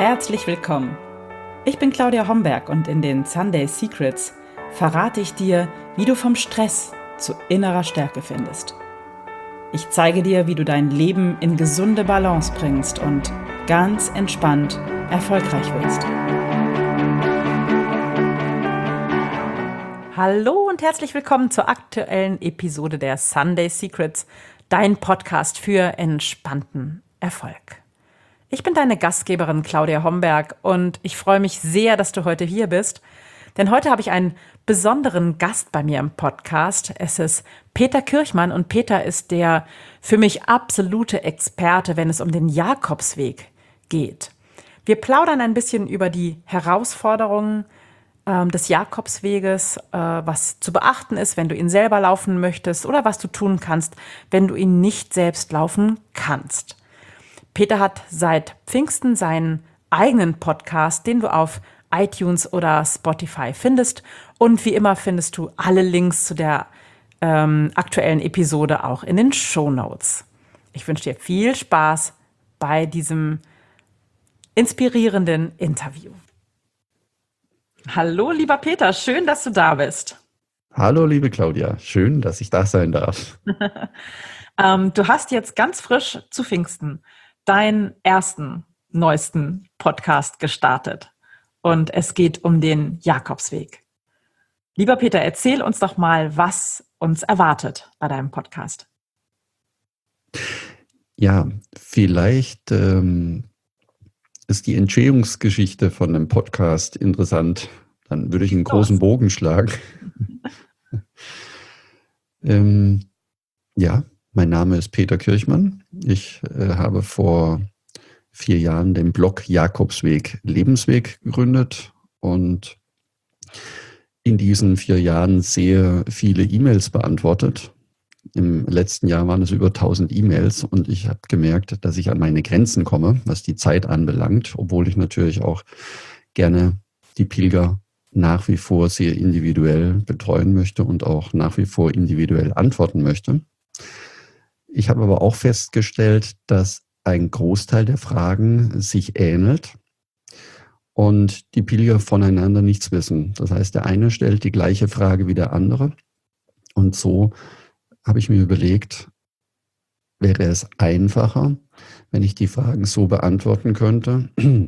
Herzlich willkommen. Ich bin Claudia Homberg und in den Sunday Secrets verrate ich dir, wie du vom Stress zu innerer Stärke findest. Ich zeige dir, wie du dein Leben in gesunde Balance bringst und ganz entspannt erfolgreich wirst. Hallo und herzlich willkommen zur aktuellen Episode der Sunday Secrets, dein Podcast für entspannten Erfolg. Ich bin deine Gastgeberin Claudia Homberg und ich freue mich sehr, dass du heute hier bist, denn heute habe ich einen besonderen Gast bei mir im Podcast. Es ist Peter Kirchmann und Peter ist der für mich absolute Experte, wenn es um den Jakobsweg geht. Wir plaudern ein bisschen über die Herausforderungen des Jakobsweges, was zu beachten ist, wenn du ihn selber laufen möchtest oder was du tun kannst, wenn du ihn nicht selbst laufen kannst. Peter hat seit Pfingsten seinen eigenen Podcast, den du auf iTunes oder Spotify findest. Und wie immer findest du alle Links zu der aktuellen Episode auch in den Shownotes. Ich wünsche dir viel Spaß bei diesem inspirierenden Interview. Hallo, lieber Peter, schön, dass du da bist. Hallo, liebe Claudia, schön, dass ich da sein darf. Du hast jetzt ganz frisch zu Pfingsten deinen ersten, neuesten Podcast gestartet. Und es geht um den Jakobsweg. Lieber Peter, erzähl uns doch mal, was uns erwartet bei deinem Podcast. Ja, vielleicht ist die Entstehungsgeschichte von einem Podcast interessant. Dann würde ich einen großen Bogen schlagen. Ja, mein Name ist Peter Kirchmann. Ich habe vor 4 Jahren den Blog Jakobsweg Lebensweg gegründet und in diesen 4 Jahren sehr viele E-Mails beantwortet. Im letzten Jahr waren es über 1000 E-Mails und ich habe gemerkt, dass ich an meine Grenzen komme, was die Zeit anbelangt, obwohl ich natürlich auch gerne die Pilger nach wie vor sehr individuell betreuen möchte und auch nach wie vor individuell antworten möchte. Ich habe aber auch festgestellt, dass ein Großteil der Fragen sich ähnelt und die Pilger voneinander nichts wissen. Das heißt, der eine stellt die gleiche Frage wie der andere. Und so habe ich mir überlegt, wäre es einfacher, wenn ich die Fragen so beantworten könnte,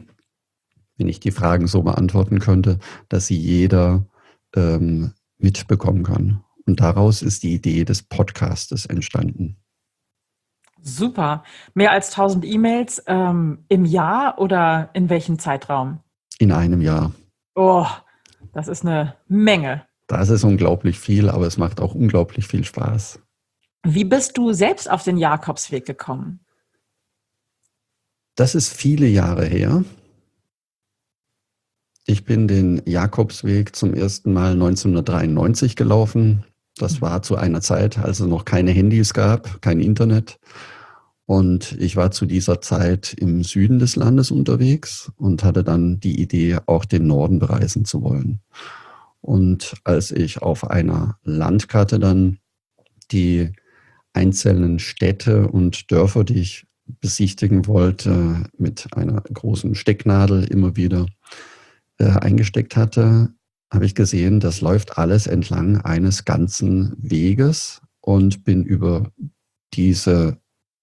dass sie jeder mitbekommen kann. Und daraus ist die Idee des Podcastes entstanden. Super. Mehr als 1000 E-Mails im Jahr oder in welchem Zeitraum? In einem Jahr. Oh, das ist eine Menge. Das ist unglaublich viel, aber es macht auch unglaublich viel Spaß. Wie bist du selbst auf den Jakobsweg gekommen? Das ist viele Jahre her. Ich bin den Jakobsweg zum ersten Mal 1993 gelaufen. Das war zu einer Zeit, als es noch keine Handys gab, kein Internet. Und ich war zu dieser Zeit im Süden des Landes unterwegs und hatte dann die Idee, auch den Norden bereisen zu wollen. Und als ich auf einer Landkarte dann die einzelnen Städte und Dörfer, die ich besichtigen wollte, mit einer großen Stecknadel immer wieder eingesteckt hatte, habe ich gesehen, das läuft alles entlang eines ganzen Weges und bin über diese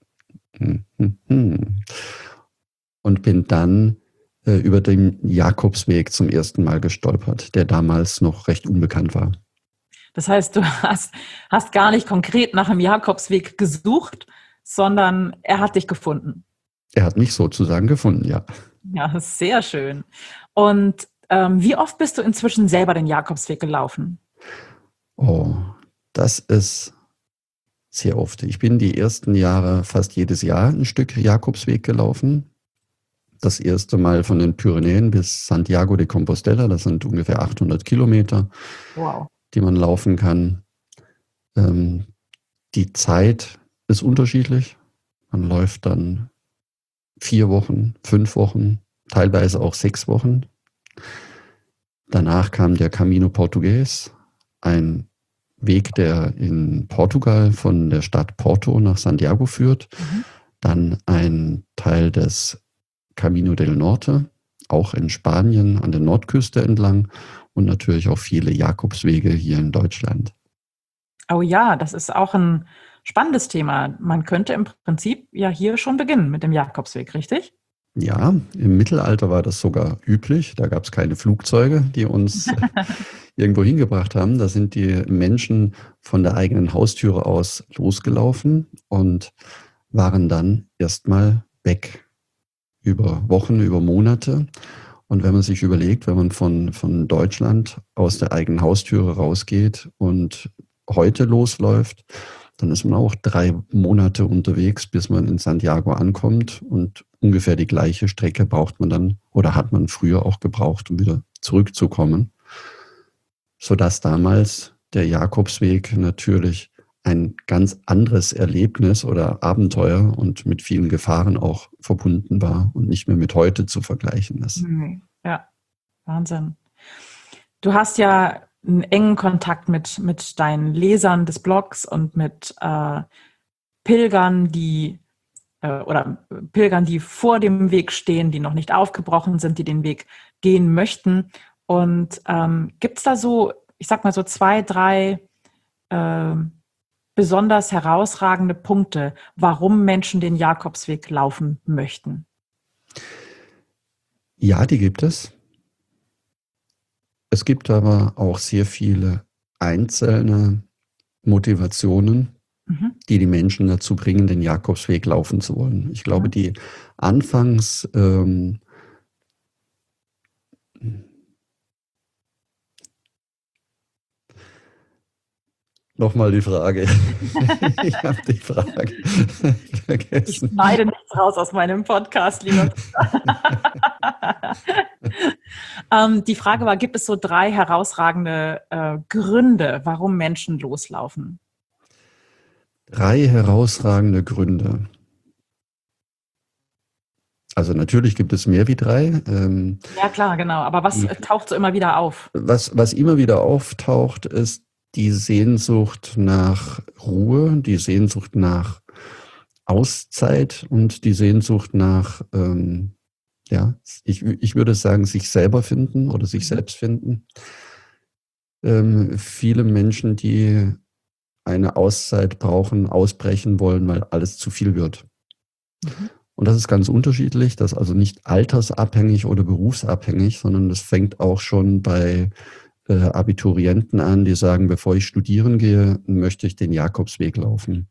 und bin dann über den Jakobsweg zum ersten Mal gestolpert, der damals noch recht unbekannt war. Das heißt, du hast gar nicht konkret nach dem Jakobsweg gesucht, sondern er hat dich gefunden. Er hat mich sozusagen gefunden, ja. Ja, sehr schön. Und wie oft bist du inzwischen selber den Jakobsweg gelaufen? Oh, das ist sehr oft. Ich bin die ersten Jahre fast jedes Jahr ein Stück Jakobsweg gelaufen. Das erste Mal von den Pyrenäen bis Santiago de Compostela, das sind ungefähr 800 Kilometer, wow, die man laufen kann. Die Zeit ist unterschiedlich. Man läuft dann 4 Wochen, 5 Wochen, teilweise auch 6 Wochen. Danach kam der Camino Portugues, ein Weg, der in Portugal von der Stadt Porto nach Santiago führt. Dann ein Teil des Camino del Norte, auch in Spanien an der Nordküste entlang und natürlich auch viele Jakobswege hier in Deutschland. Oh ja, das ist auch ein spannendes Thema. Man könnte im Prinzip ja hier schon beginnen mit dem Jakobsweg, richtig? Ja, im Mittelalter war das sogar üblich. Da gab es keine Flugzeuge, die uns irgendwo hingebracht haben. Da sind die Menschen von der eigenen Haustüre aus losgelaufen und waren dann erstmal weg über Wochen, über Monate. Und wenn man sich überlegt, wenn man von Deutschland aus der eigenen Haustüre rausgeht und heute losläuft, dann ist man auch 3 Monate unterwegs, bis man in Santiago ankommt. Und ungefähr die gleiche Strecke braucht man dann oder hat man früher auch gebraucht, um wieder zurückzukommen. Sodass damals der Jakobsweg natürlich ein ganz anderes Erlebnis oder Abenteuer und mit vielen Gefahren auch verbunden war und nicht mehr mit heute zu vergleichen ist. Ja, Wahnsinn. Du hast ja einen engen Kontakt mit deinen Lesern des Blogs und mit Pilgern, Pilgern, die vor dem Weg stehen, die noch nicht aufgebrochen sind, die den Weg gehen möchten. Und gibt es da so, ich sag mal so 2, 3 besonders herausragende Punkte, warum Menschen den Jakobsweg laufen möchten? Ja, die gibt es. Es gibt aber auch sehr viele einzelne Motivationen, die die Menschen dazu bringen, den Jakobsweg laufen zu wollen. Ich glaube, die anfangs nochmal die Frage. Ich habe die Frage vergessen. Ich schneide nichts raus aus meinem Podcast, lieber. Die Frage war, gibt es so 3 herausragende Gründe, warum Menschen loslaufen? 3 herausragende Gründe. Also natürlich gibt es mehr wie 3. Ja klar, genau. Aber was taucht so immer wieder auf? Was immer wieder auftaucht, ist die Sehnsucht nach Ruhe, die Sehnsucht nach Auszeit und die Sehnsucht nach, ich würde sagen, sich selber finden oder sich selbst finden. Viele Menschen, die eine Auszeit brauchen, ausbrechen wollen, weil alles zu viel wird. Und das ist ganz unterschiedlich, das ist also nicht altersabhängig oder berufsabhängig, sondern das fängt auch schon bei Abiturienten an, die sagen, bevor ich studieren gehe, möchte ich den Jakobsweg laufen.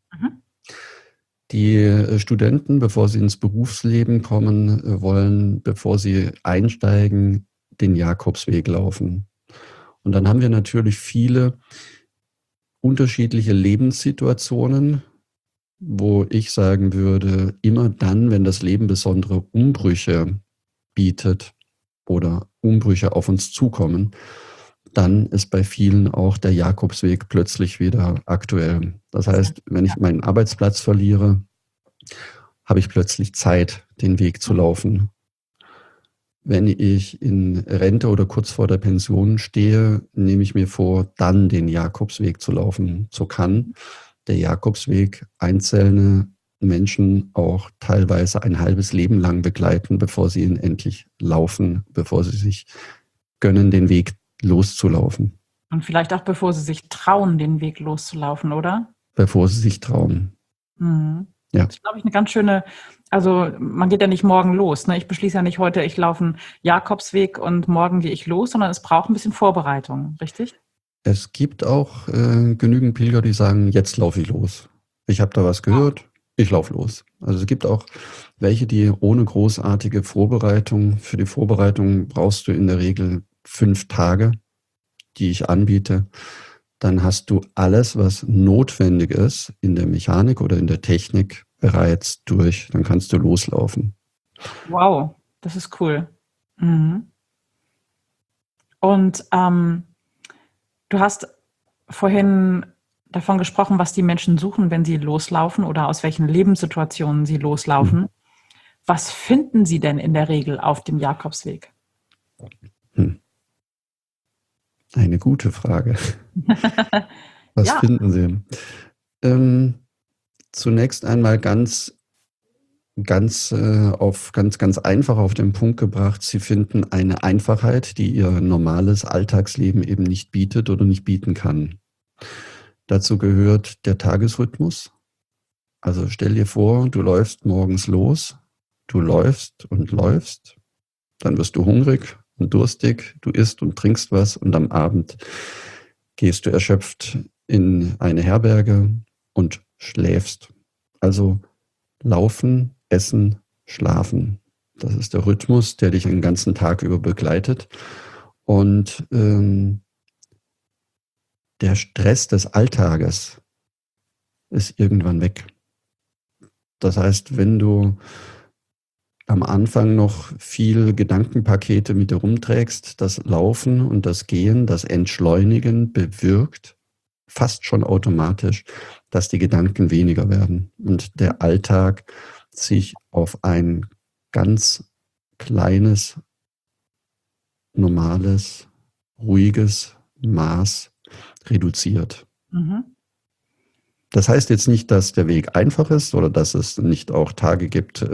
Die Studenten, bevor sie ins Berufsleben kommen wollen, bevor sie einsteigen, den Jakobsweg laufen. Und dann haben wir natürlich viele unterschiedliche Lebenssituationen, wo ich sagen würde, immer dann, wenn das Leben besondere Umbrüche bietet oder Umbrüche auf uns zukommen, dann ist bei vielen auch der Jakobsweg plötzlich wieder aktuell. Das heißt, wenn ich meinen Arbeitsplatz verliere, habe ich plötzlich Zeit, den Weg zu laufen. Wenn ich in Rente oder kurz vor der Pension stehe, nehme ich mir vor, dann den Jakobsweg zu laufen. So kann der Jakobsweg einzelne Menschen auch teilweise ein halbes Leben lang begleiten, bevor sie ihn endlich laufen, bevor sie sich gönnen, den Weg loszulaufen. Und vielleicht auch bevor sie sich trauen, den Weg loszulaufen, oder? Bevor sie sich trauen. Ja. Das ist, glaube ich, eine ganz schöne, also man geht ja nicht morgen los. Ne? Ich beschließe ja nicht heute, ich laufe einen Jakobsweg und morgen gehe ich los, sondern es braucht ein bisschen Vorbereitung, richtig? Es gibt auch genügend Pilger, die sagen, jetzt laufe ich los. Ich habe da was gehört, ich laufe los. Also es gibt auch welche, die ohne großartige Vorbereitung, für die Vorbereitung brauchst du in der Regel 5 Tage, die ich anbiete. Dann hast du alles, was notwendig ist in der Mechanik oder in der Technik bereits durch. Dann kannst du loslaufen. Wow, das ist cool. Und du hast vorhin davon gesprochen, was die Menschen suchen, wenn sie loslaufen oder aus welchen Lebenssituationen sie loslaufen. Was finden sie denn in der Regel auf dem Jakobsweg? Eine gute Frage. Was finden Sie? Zunächst einmal ganz ganz einfach auf den Punkt gebracht, sie finden eine Einfachheit, die ihr normales Alltagsleben eben nicht bietet oder nicht bieten kann. Dazu gehört der Tagesrhythmus. Also stell dir vor, du läufst morgens los, du läufst und läufst, dann wirst du hungrig und durstig, du isst und trinkst was und am Abend gehst du erschöpft in eine Herberge und schläfst. Also laufen, essen, schlafen. Das ist der Rhythmus, der dich den ganzen Tag über begleitet. Und der Stress des Alltages ist irgendwann weg. Das heißt, wenn du am Anfang noch viel Gedankenpakete mit dir rumträgst, das Laufen und das Gehen, das Entschleunigen bewirkt fast schon automatisch, dass die Gedanken weniger werden und der Alltag sich auf ein ganz kleines, normales, ruhiges Maß reduziert. Mhm. Das heißt jetzt nicht, dass der Weg einfach ist oder dass es nicht auch Tage gibt,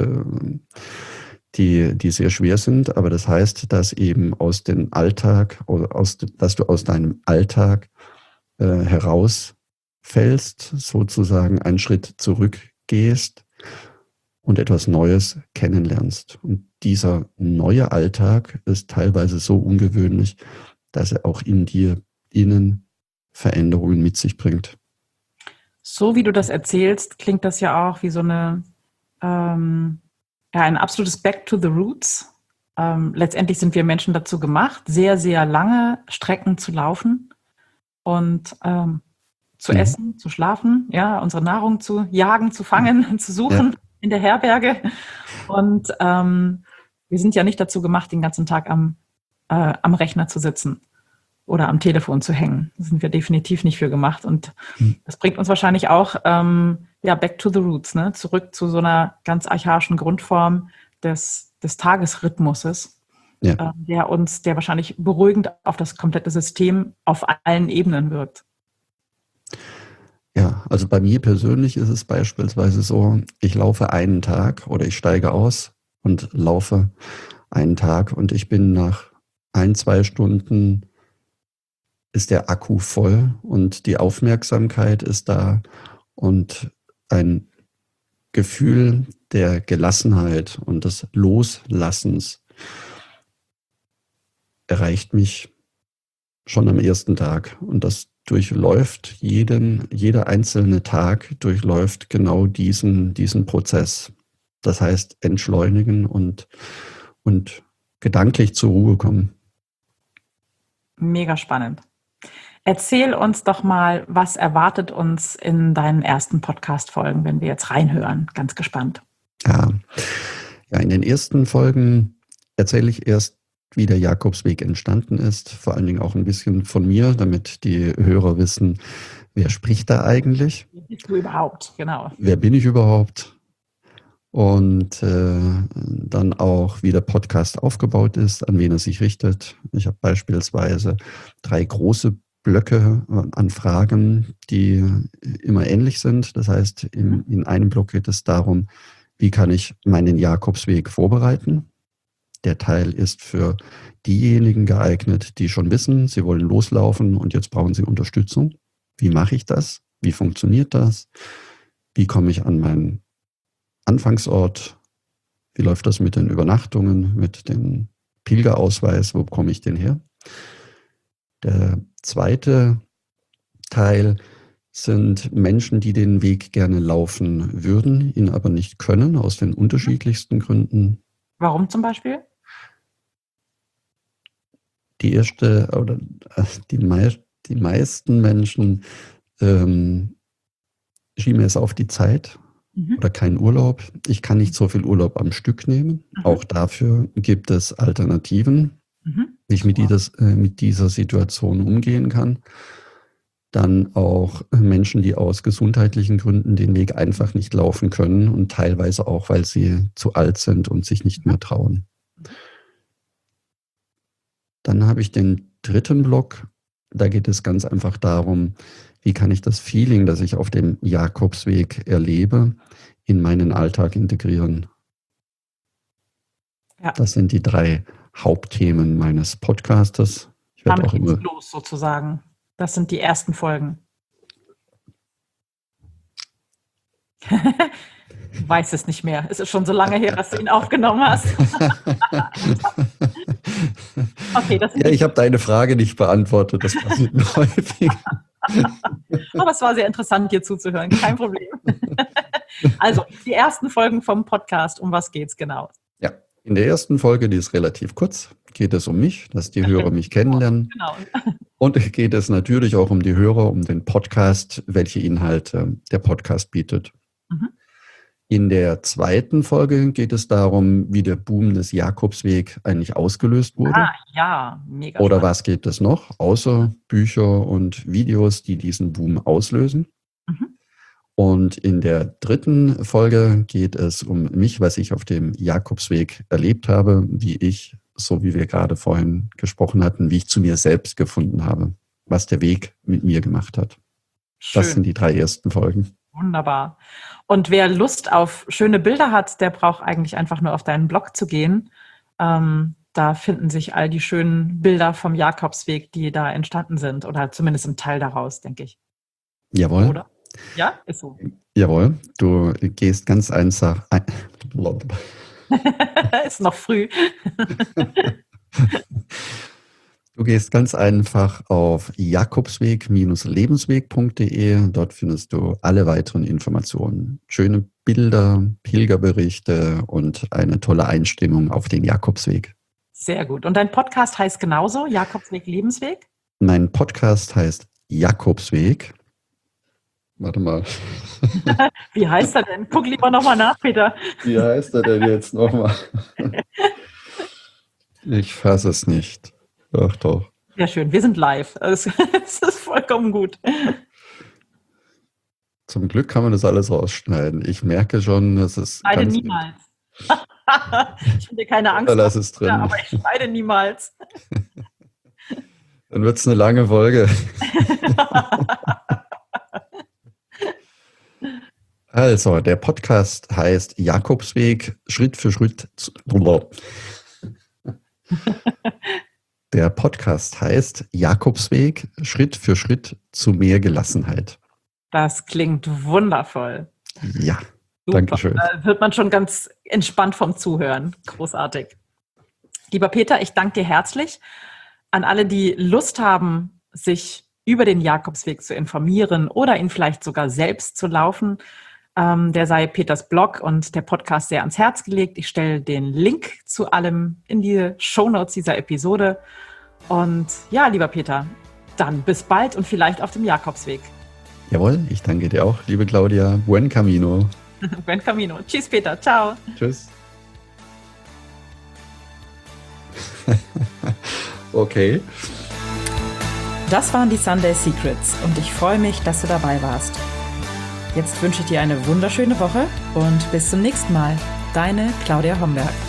die sehr schwer sind, aber das heißt, dass eben aus dem Alltag, dass du aus deinem Alltag herausfällst, sozusagen einen Schritt zurückgehst und etwas Neues kennenlernst. Und dieser neue Alltag ist teilweise so ungewöhnlich, dass er auch in dir innen Veränderungen mit sich bringt. So wie du das erzählst, klingt das ja auch wie so ein absolutes Back to the Roots. Letztendlich sind wir Menschen dazu gemacht, sehr, sehr lange Strecken zu laufen und zu essen, zu schlafen, ja, unsere Nahrung zu jagen, zu fangen, zu suchen in der Herberge. Und wir sind ja nicht dazu gemacht, den ganzen Tag am Rechner zu sitzen oder am Telefon zu hängen. Da sind wir definitiv nicht für gemacht. Und das bringt uns wahrscheinlich auch back to the roots, ne? Zurück zu so einer ganz archaischen Grundform des Tagesrhythmuses, der wahrscheinlich beruhigend auf das komplette System auf allen Ebenen wirkt. Ja, also bei mir persönlich ist es beispielsweise so, ich laufe einen Tag oder ich steige aus und laufe einen Tag und ich bin nach 1-2 Stunden ist der Akku voll und die Aufmerksamkeit ist da und ein Gefühl der Gelassenheit und des Loslassens erreicht mich schon am ersten Tag. Und das durchläuft jeder einzelne Tag durchläuft genau diesen Prozess. Das heißt, entschleunigen und gedanklich zur Ruhe kommen. Mega spannend. Erzähl uns doch mal, was erwartet uns in deinen ersten Podcast-Folgen, wenn wir jetzt reinhören? Ganz gespannt. Ja, in den ersten Folgen erzähle ich erst, wie der Jakobsweg entstanden ist, vor allen Dingen auch ein bisschen von mir, damit die Hörer wissen, wer spricht da eigentlich? Wer bist du überhaupt? Genau. Wer bin ich überhaupt? Und dann auch, wie der Podcast aufgebaut ist, an wen er sich richtet. Ich habe beispielsweise 3 große Blöcke an Fragen, die immer ähnlich sind. Das heißt, in einem Block geht es darum, wie kann ich meinen Jakobsweg vorbereiten? Der Teil ist für diejenigen geeignet, die schon wissen, sie wollen loslaufen und jetzt brauchen sie Unterstützung. Wie mache ich das? Wie funktioniert das? Wie komme ich an meinen Anfangsort? Wie läuft das mit den Übernachtungen, mit dem Pilgerausweis? Wo bekomme ich den her? Der zweite Teil sind Menschen, die den Weg gerne laufen würden, ihn aber nicht können, aus den unterschiedlichsten Gründen. Warum zum Beispiel? Die meisten Menschen schieben es auf die Zeit oder keinen Urlaub. Ich kann nicht so viel Urlaub am Stück nehmen. Auch dafür gibt es Alternativen, wie ich mit dieser Situation umgehen kann. Dann auch Menschen, die aus gesundheitlichen Gründen den Weg einfach nicht laufen können und teilweise auch, weil sie zu alt sind und sich nicht mehr trauen. Dann habe ich den dritten Block. Da geht es ganz einfach darum, wie kann ich das Feeling, das ich auf dem Jakobsweg erlebe, in meinen Alltag integrieren. Ja. Das sind die 3 Hauptthemen meines Podcastes. Ich werde Damit auch immer geht's los sozusagen. Das sind die ersten Folgen. Du weißt es nicht mehr. Es ist schon so lange her, dass du ihn aufgenommen hast. Okay, das sind Ja, ich habe deine Frage nicht beantwortet. Das passiert mir häufig. Aber es war sehr interessant, dir zuzuhören. Kein Problem. Also, die ersten Folgen vom Podcast. Um was geht's genau? Ja, in der ersten Folge, die ist relativ kurz, geht es um mich, dass die Hörer mich kennenlernen. Genau. Und geht es natürlich auch um die Hörer, um den Podcast, welche Inhalte der Podcast bietet. Mhm. In der zweiten Folge geht es darum, wie der Boom des Jakobsweg eigentlich ausgelöst wurde. Ah, ja, mega. Oder spannend. was gibt es noch, außer Bücher und Videos, die diesen Boom auslösen. Mhm. Und in der dritten Folge geht es um mich, was ich auf dem Jakobsweg erlebt habe, wie ich, so wie wir gerade vorhin gesprochen hatten, wie ich zu mir selbst gefunden habe, was der Weg mit mir gemacht hat. Schön. Das sind die 3 ersten Folgen. Wunderbar. Und wer Lust auf schöne Bilder hat, der braucht eigentlich einfach nur auf deinen Blog zu gehen. Da finden sich all die schönen Bilder vom Jakobsweg, die da entstanden sind. Oder zumindest ein Teil daraus, denke ich. Jawohl. Oder? Ja, ist so. Jawohl. Du gehst ganz einfach. Ist noch früh. Du gehst ganz einfach auf jakobsweg-lebensweg.de. Dort findest du alle weiteren Informationen. Schöne Bilder, Pilgerberichte und eine tolle Einstimmung auf den Jakobsweg. Sehr gut. Und dein Podcast heißt genauso, Jakobsweg, Lebensweg? Mein Podcast heißt Jakobsweg. Warte mal. Wie heißt er denn? Guck lieber nochmal nach, Peter. Wie heißt er denn jetzt nochmal? Ich fasse es nicht. Doch, doch. Sehr schön. Wir sind live. Es ist vollkommen gut. Zum Glück kann man das alles rausschneiden. Ich merke schon, dass es Schneide ganz niemals. Ich will dir keine Angst Lass es drin. Ja, aber ich schneide niemals. Dann wird es eine lange Folge. Also, der Podcast heißt Jakobsweg, Schritt für Schritt. Der Podcast heißt Jakobsweg, Schritt für Schritt zu mehr Gelassenheit. Das klingt wundervoll. Ja, Super. danke schön. Da wird man schon ganz entspannt vom Zuhören. Großartig. Lieber Peter, ich danke dir herzlich. An alle, die Lust haben, sich über den Jakobsweg zu informieren oder ihn vielleicht sogar selbst zu laufen, der sei Peters Blog und der Podcast sehr ans Herz gelegt. Ich stelle den Link zu allem in die Shownotes dieser Episode. Und ja, lieber Peter, dann bis bald und vielleicht auf dem Jakobsweg. Jawohl, ich danke dir auch, liebe Claudia. Buen Camino. Buen Camino. Tschüss, Peter. Ciao. Tschüss. Okay. Das waren die Sunday Secrets und ich freue mich, dass du dabei warst. Jetzt wünsche ich dir eine wunderschöne Woche und bis zum nächsten Mal. Deine Claudia Homberg.